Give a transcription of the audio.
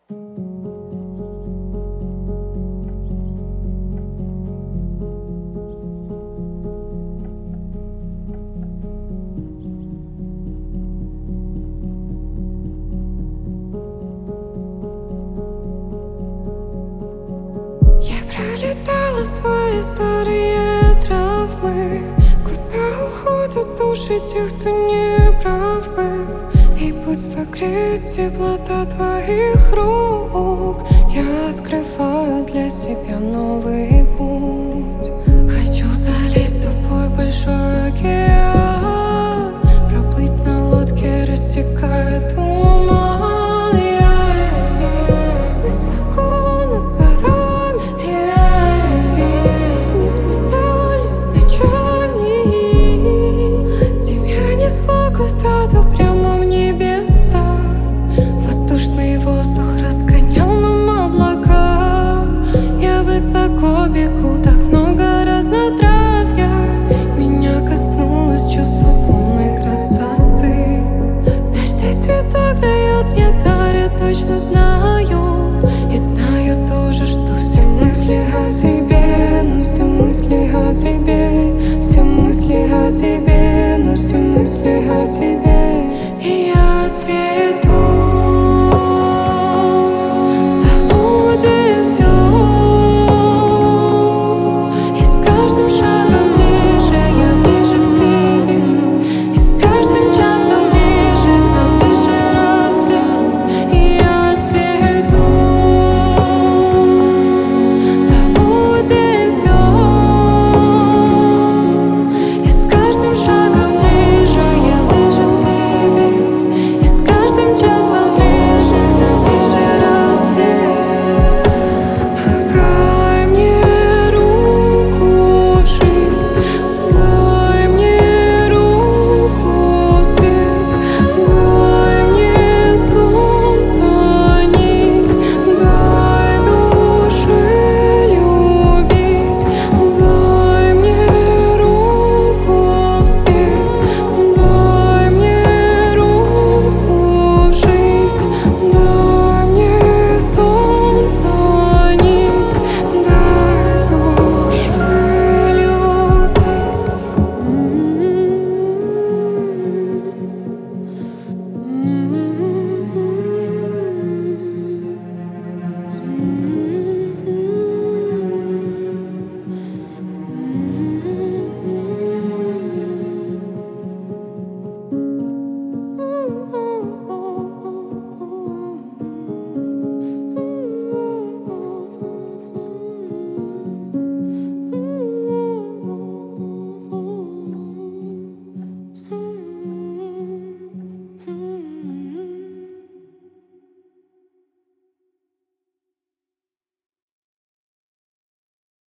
Я пролетала свои старые травмы. Куда уходят души тех, кто не прав был? И пусть согреет теплота твоих рук. Я открываю для себя новый путь. Хочу залезть с тобой в большой океан, проплыть на лодке, рассекая туман. Высоко над горами, не сменялись ночами. Тебя несло куда-то прямо в небеса. Воздушный воздух разгонял нам облака. Я высоко бегу, так много разнотравья. Меня коснулось чувство полной красоты. Каждый цветок дает мне дар, я точно знаю. И знаю тоже, что все мысли о тебе, но все мысли о тебе, все мысли о тебе, но все мысли о тебе. И я цвет.